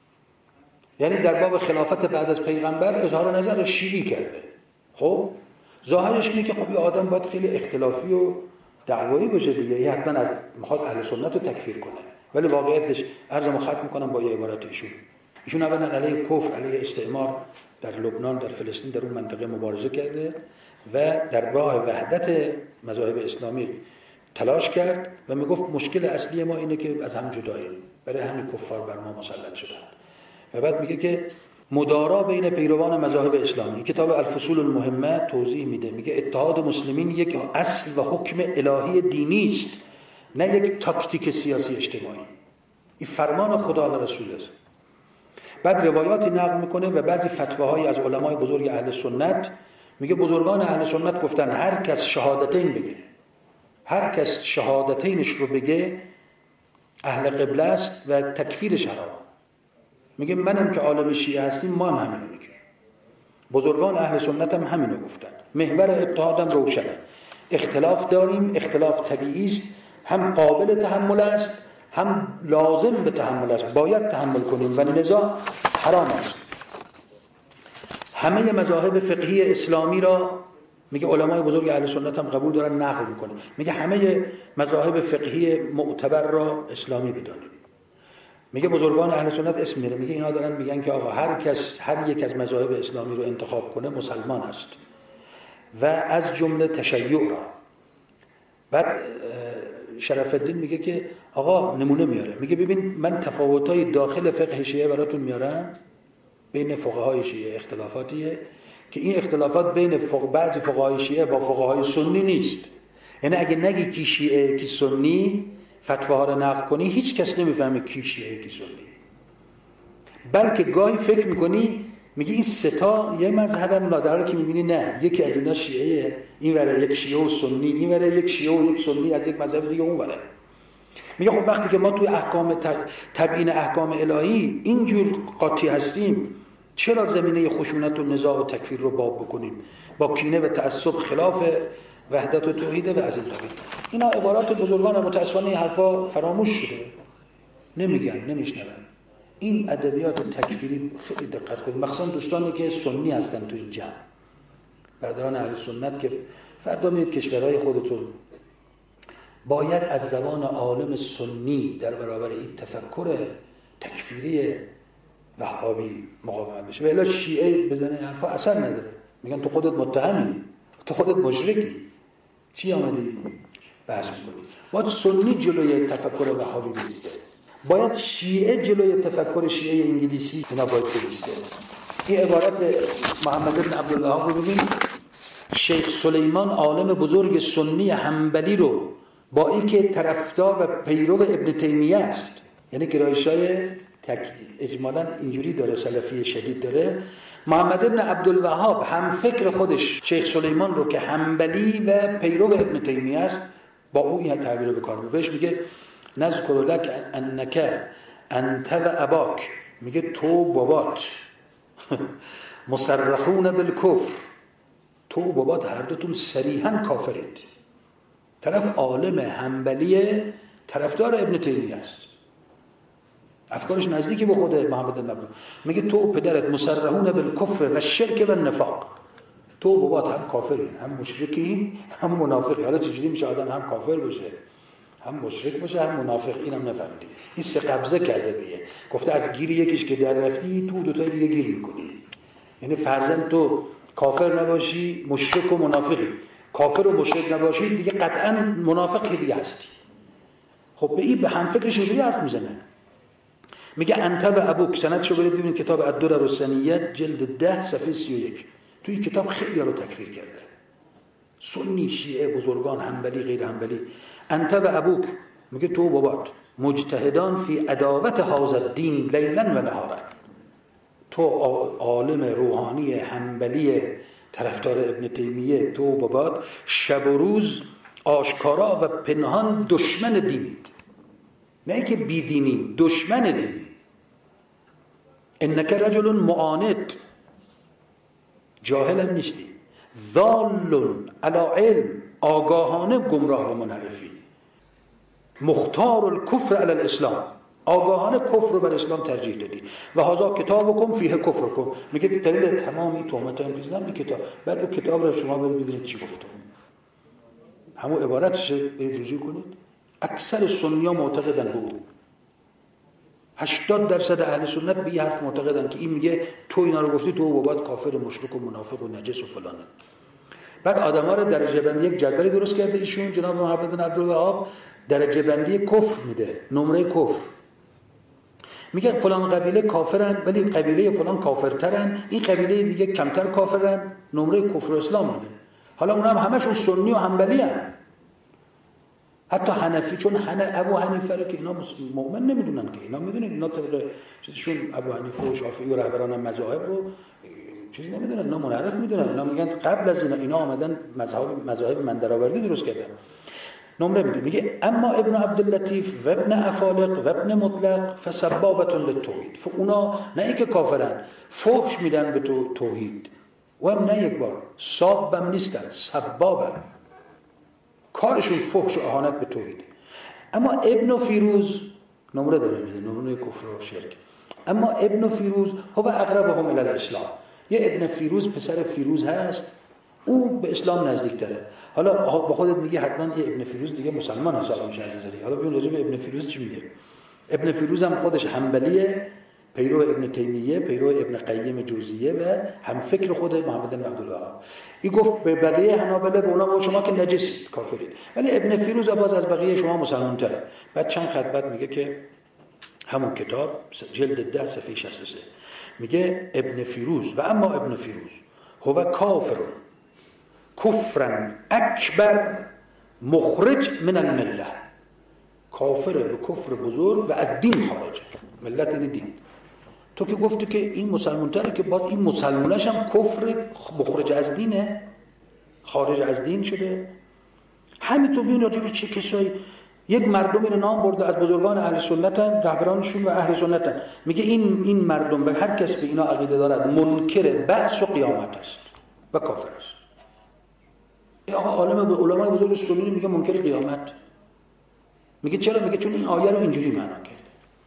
یعنی در باب خلافت بعد از پیغمبر اظهار نظر شیعی کرده. خب ظاهرش اینه که خب یه آدم باید خیلی اختلافی و دعوایی باشه دیگه، یه حتما از میخواد اهل سنت رو تکفیر کنه. ولی واقعیتش عرضمو ختم میکنم با یه عبارت ایشون اولا علیه کفر، علیه استعمار در لبنان، در فلسطین، در اون منطقه مبارزه کرده و در راه وحدت مذاهب اسلامی تلاش کرد و میگفت مشکل اصلی ما اینه که از هم جداییم، برای همین کفار بر ما مسلط شدن. و بعد میگه که مدارا بین پیروان مذاهب اسلامی، کتاب الفصول المهمه توضیح میده، میگه اتحاد مسلمین یک اصل و حکم الهی دینی است، نه یک تاکتیک سیاسی اجتماعی. این فرمان خدا و رسول است. بعد روایاتی نقل میکنه و بعضی فتواهای از علمای بزرگ اهل سنت، میگه بزرگان اهل سنت گفتن هر کس شهادتین بگه، هر کس شهادتینش رو بگه اهل قبله است و تکفیرش حرام. میگه منم که عالم شیعه هستیم ما هم همینو میگیم. بزرگان اهل سنت هم همینو گفتن. محور اتحادم روشنه. اختلاف داریم، اختلاف طبیعی است، هم قابل تحمل است هم لازم به تحمل است، باید تحمل کنیم و نزاع حرام است. همه مذاهب فقهی اسلامی را میگه علمای بزرگ اهل سنت هم قبول دارن، نقل میکنه. میگه همه مذاهب فقهی معتبر را اسلامی بدانیم. میگه بزرگان اهل سنت اسم میره، میگه اینا دارن میگن که آقا هر یک از مذاهب اسلامی رو انتخاب کنه مسلمان است و از جمله تشیع را. بعد شرف الدین میگه که آقا نمونه میاره، میگه ببین من تفاوت‌های داخل فقه شیعه براتون میارم، بین فقهای شیعه اختلافاتیه که این اختلافات بین بعضی فقهای شیعه با فقهای سنی نیست. یعنی اگه نگی کی شیعه کی سنی، فتواها رو نقل کنی، هیچ کس نمیفهمه کی شیعه کی سنی. بلکه گاهی فکر میکنی میگه این سه تا یه مذهبن، در حالی که میبینی نه، یکی از اینا شیعه، این وره یک شیعه و سنی، این وره یک شیعه و یک سنی از یک مذهب دیگه اون وره. میگه خب وقتی که ما توی احکام تبیین احکام الهی اینجور قاطی هستیم، چرا زمینه خشونت و نزاع و تکفیر رو باب بکنیم با کینه و تعصب خلاف وحدت و توحید و از این قبیل؟ اینا عبارات بزرگان، متاسفانه این حرفا فراموش شده، نمیگن، نمیشنون. این ادبیات تکفیری خیلی دقت کنید، مخصوصا دوستانی که سنی هستن تو این جمع، برادران اهل سنت که فردا میرید کشورهای خودتون، باید از زبان عالم سنی در برابر این تفکر تکفیری وهابی مقاومت بشه. و الا شیعه بزنه حرفا اثر نداره، میگن تو خودت متهمی، تو خودت مشرکی، چی آمدی بحث میکنی؟ باید سنی جلوی تفکر وهابی بیسته، باید شیعه جلوی تفکر شیعه انگلیسی اینا باید بیسته. این عبارت محمد بن عبدالله رو ببین، شیخ سلیمان عالم بزرگ سنی حنبلی رو با اینکه طرفدار و پیرو ابن تیمیه است، یعنی گرایش‌های اجمالاً اینجوری داره، سلفی شدید داره، محمد ابن عبدالوهاب هم فکر خودش شیخ سلیمان رو که حنبلی و پیرو ابن تیمیه است با او این تعبیر رو به کار می‌بره. بهش میگه نذکر لک انک انت و اباک، میگه تو بابات مصرحون بالکفر، تو و بابات هر دوتون صریحاً کافرید. طرف عالم حنبلی طرفدار ابن تیمیه است، افکارش نزدیکی به خود محمد بن عبدالوهاب. میگه تو و پدرت مصرحون بالکفر و شرک و نفاق، تو و بابات هم کافرین، هم مشرکی هم منافقی. حالا چجوری میشه آدم هم کافر باشه هم مشرک باشه هم منافق؟ اینم نفهمیدیم. این سه قبضه کرده دیگه، گفته از گیر یکیش که در رفتی تو دو تای دیگه گیر میکنی. یعنی فرضاً تو کافر نباشی مشرک و منافقی، کافر و مشرک نباشی دیگه قطعاً منافقی دیگه هستی. خب به این به هم فکرش اینجوری حرف میزنه. میگه انت و ابوک، سندشو برید ببینید کتاب الدرر السنیه جلد 10 صفحه 31. توی این کتاب خیلی ها رو تکفیر کرده، سنی شیعه بزرگان حنبلی غیر حنبلی. انت و ابوک، میگه تو و بابات مجتهدان فی عداوت هذا الدین لیلا و نهارا، تو عالم روحانی حنبلی طرفدار ابن تیمیه، تو و بابات شب و روز آشکارا و پنهان دشمن دینید، نه اینکه بیدینی، دشمن دینی. انک رجل معاند، جاهل هم نیستی، ضال علی علم، آگاهانه گمراه و منحرفی، مختار الکفر علی الاسلام، آگاهانه کفر رو بر اسلام ترجیح دادی. و هذا کتابکم فیه کفرکم، میگه دلیل تمام این تهمت هم میزنم این کتاب. بعد اون کتاب رو شما برید ببینید چی گفته، همون عبارتش برید رجوع کنید. اکثر سنی‌ها معتقدن به او، 80% اهل سنت به این حرف معتقدن که این میگه تو اینا رو گفتی، تو و بابات کافر و مشرک و منافق و نجس و فلانه. بعد آدم‌ها رو درجه بندی، یک جدولی درست کرده ایشون جناب محمد بن عبدالوهاب، درجه بندی کفر میده، نمره کفر. میگه فلان قبیله کافرن ولی قبیله فلان کافرترن، این قبیله دیگه کمتر کافرن، نمره کفر و اسلام میده. حالا اونها هم همشون سنی و حنبلی هستن، حتی حنفی، چون ابو حنیفه رو که اینا مؤمن نمیدونن که، اینا میدونن اینا طبق چیزشون ابو حنیفه و شافعی و رهبران مذاهب رو چیزی نمیدونن، اینا منحرف میدونن. اینا میگن قبل از اینا آمدن مذاهب من درآوردی درست کردن. نمره میده، میگه اما ابن عبداللطیف و ابن افالق و ابن مطلق فسبابتون للتوحید، اونا نه اینکه کافرن، فحش میدن به توحید، و هم نه یک بار سابم نیستن، سبابن، کارشون فحش و اهانت به توحید. اما ابن فیروز نمره داره میده، نمره کفر و شرک. اما ابن فیروز هو اقربهم الی الاسلام، یه ابن فیروز پسر فیروز هست، او به اسلام نزدیک تره. حالا با خودت میگه حتما یه ابن فیروز دیگه مسلمان حساب میشه از نظری. حالا ببین راجع به ابن فیروز چی میگه. ابن فیروز هم خودش حنبلیه، پیرو ابن تیمیه، پیرو ابن قیم جوزیه و هم فکر خود محمد بن عبدالوهاب. این گفت به بقیه حنابلة به اونا شما که نجسید، کافرید، ولی ابن فیروز باز از بقیه شما مسلمان تره. بعد چند خط بعد میگه که همون کتاب جلد 10 صفحه 63 میگه ابن فیروز و اما ابن فیروز هو کافر کفرا اکبر مخرج من المله، کافر به کفر بزرگ و از دین خارجه. ملت این دین. تو که گفتی که این مسلمان تره، که بعد این مسلمانش هم کفر مخرج از دینه، خارج از دین شده. همین تو ببین راجع به چه کسایی، یک مردمی رو نام برده از بزرگان اهل سنتن، رهبرانشون و اهل سنتن، میگه این مردم به هر کس به اینا عقیده دارد منکر بعث و قیامت است و کافر است. این آقا علمای بزرگ سنی میگه منکر قیامت. میگه چرا؟ میگه چون این آیه رو اینجوری معنا کرد.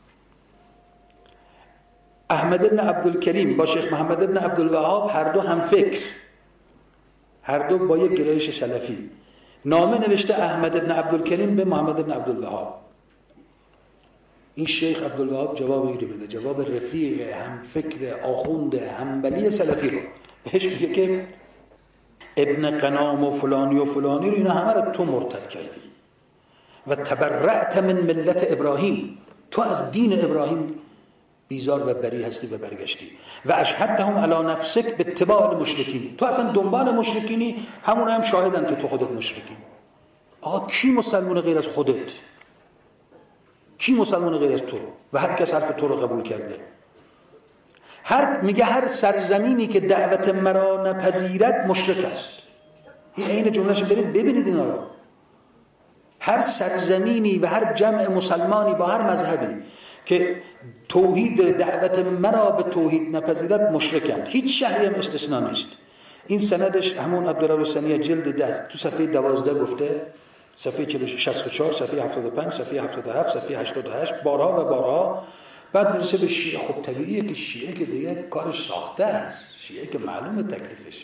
احمد بن عبدالکریم با شیخ محمد بن عبدالوهاب هر دو هم فکر، هر دو با یک گرایش سلفی، نامه نوشته احمد بن عبدالکریم به محمد بن عبدالوهاب. این شیخ عبدالوهاب جواب اینو میده، جواب رفیق هم فکر آخوند حنبلی سلفی رو. بهش میگه که ابن قنام و فلانی رو اینا همه رو تو مرتد کردی و تبرعت من ملت ابراهیم، تو از دین ابراهیم بیزار و بری هستی و برگشتی. و اشهدتهم علی نفسک باتباع المشرکین، تو اصلا دنبال مشرکینی، همون هم شاهدن که تو خودت مشرکی. آقا کی مسلمان غیر از خودت؟ کی مسلمان غیر از تو؟ و هر کس حرف تو رو قبول کرده. میگه هر سرزمینی که دعوت مرا نپذیرد مشرک است. این عین جملهش برید ببینید اینا رو. هر سرزمینی و هر جمع مسلمانی با هر مذهبی که توحید دعوت مرا به توحید نپذیرد مشرکند. هیچ شهری هم استثنا نیست. این سندش همون عبدالرحمنی جلد 10 تو صفحه 12 گفته، صفحه 64، صفحه 75، صفحه 77، صفحه 88، بارها و بارها. بعد میرسه به شیعه. خب طبیعیه که شیعه که دیگه کارش ساخته است، شیعه که معلومه تکلیفش.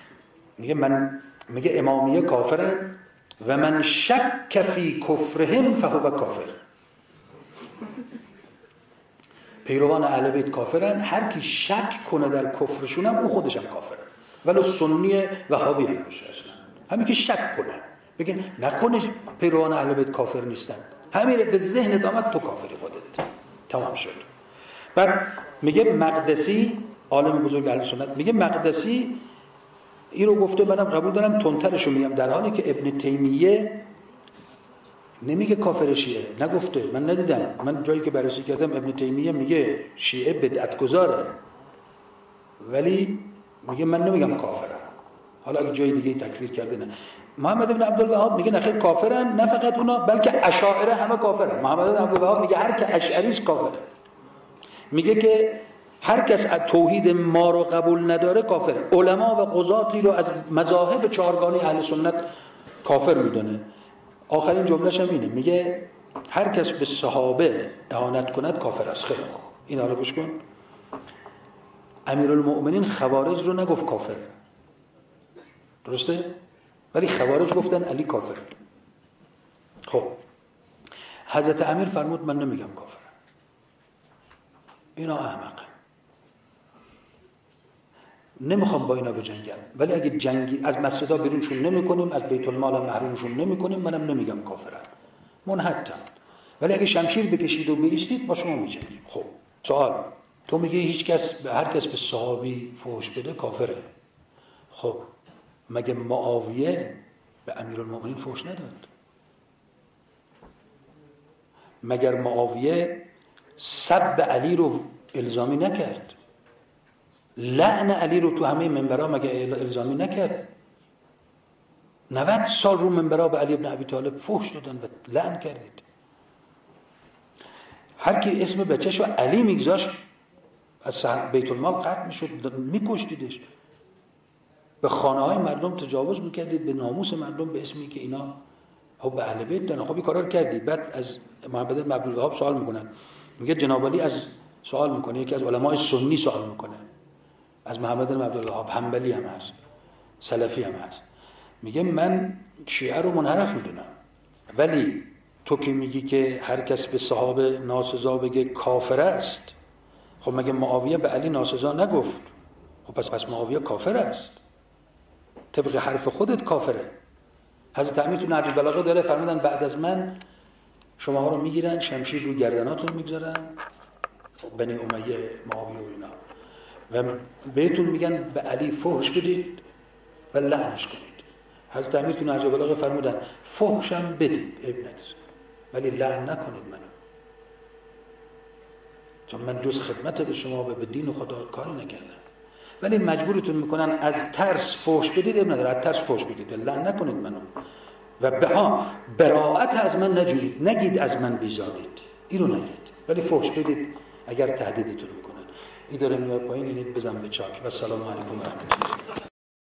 میگه امامیه کافرن و من شک فی کفرهم فهو کافر. پیروان اهل بیت کافرن، هر کی شک کنه در کفرشون هم او خودش هم کافره، ولو سنی وهابی هم باشه. اصلا همین که شک کنه، بگن نکنه پیروان اهل بیت کافر نیستن، همین به ذهنت آمد تو کافری خودت، تمام شد. بعد میگه مقدسی، عالم بزرگ اهل سنت، میگه مقدسی این رو گفته، منم قبول دارم، تندترشو میگم، در حالی که ابن تیمیه نمیگه کافر شیعه، نگفته، من ندیدم. من جایی که بررسی کردم ابن تیمیه میگه شیعه بدعت گذاره، ولی میگه من نمیگم کافرن. حالا اگه جای دیگه تکفیر کرده نه. محمد بن عبدالوهاب میگه نه خیر کافرن، نه فقط اونا بلکه اشاعره همه کافرن. محمد بن عبدالوهاب میگه هر که اشعری است کافره. میگه که هر کس توحید ما رو قبول نداره کافره. علما و قضاتی رو از مذاهب چهارگانه اهل سنت کافر میدونه. آخرین جمله‌ش هم اینه، میگه هر کس به صحابه اهانت کند کافر است. خیلی خوب، اینا رو گوش کن. امیرالمؤمنین خوارج رو نگفت کافر، درسته؟ ولی خوارج گفتن علی کافر. خب حضرت امیر فرمود من نمیگم کافر. اینا احمق، نمیخوام با اینا بجنگم، ولی اگه جنگی از مسجدها بیرونشون نمیکنیم، از بیت المال محرومشون نمیکنیم، منم نمیگم کافرن، منحتن. ولی اگه شمشیر بکشید و بایستید با شما میجنگیم. خب سوال، تو میگی هر کس به صحابی فحش بده کافره. خب مگه معاویه به امیرالمؤمنین فحش نداد؟ مگر معاویه سب علی رو الزامی نکرد؟ لعن علی رو تو همه منبرها مگه الزامی نکرد؟ 90 سال رو منبرها به علی ابن ابی طالب فحش دادن و لعن کردید. هر کی اسم بچه‌شو علی میگذاشت از بیت المال قطع میشد، میکشتیدش. به خانه‌های مردم تجاوز میکردید، به ناموس مردم، به اسمی که اینا حب اهل بیت دارن. خب این کارا رو کردید. بعد از محمد بن عبدالوهاب سوال میکنن، میگه جناب علی از سوال میکنه، یکی از علمای سنی سوال میکنه، از محمد بن عبدالوهاب، حنبلی هم هست، سلفی هم هست، میگه من شیعه رو منحرف میدونم، ولی تو که میگی که هر کس به صحابه ناسزا بگه کافر است، خب مگه معاویه به علی ناسزا نگفت؟ خب پس معاویه کافر است، طبق حرف خودت کافره. حضرت امیر تو نهج البلاغه داره فرمودن بعد از من شماها رو میگیرن، شمشیر رو گردناتون میگذارن، بنی امیه، معاویه و اینا، و بهتون میگن به علی فحش بدید و لعنش کنید. حضرت امیر تو نهج البلاغه فرمودن فحشم بدید ابنت، ولی لعن نکنید منو، چون من جز خدمت به شما و به دین و خدا کاری نکردم. ولی مجبورتون میکنن از ترس فحش بدید، ابن نداره، از ترس فحش بدید و لعن نکنید منو، و براءت از من نجویید، نگید از من بیزارید، اینو نگید، ولی فحش بدید اگر تهدیدتون میکنن. این داره میاد پایین، اینو بزن به چاک. و السلام علیکم و رحمت الله.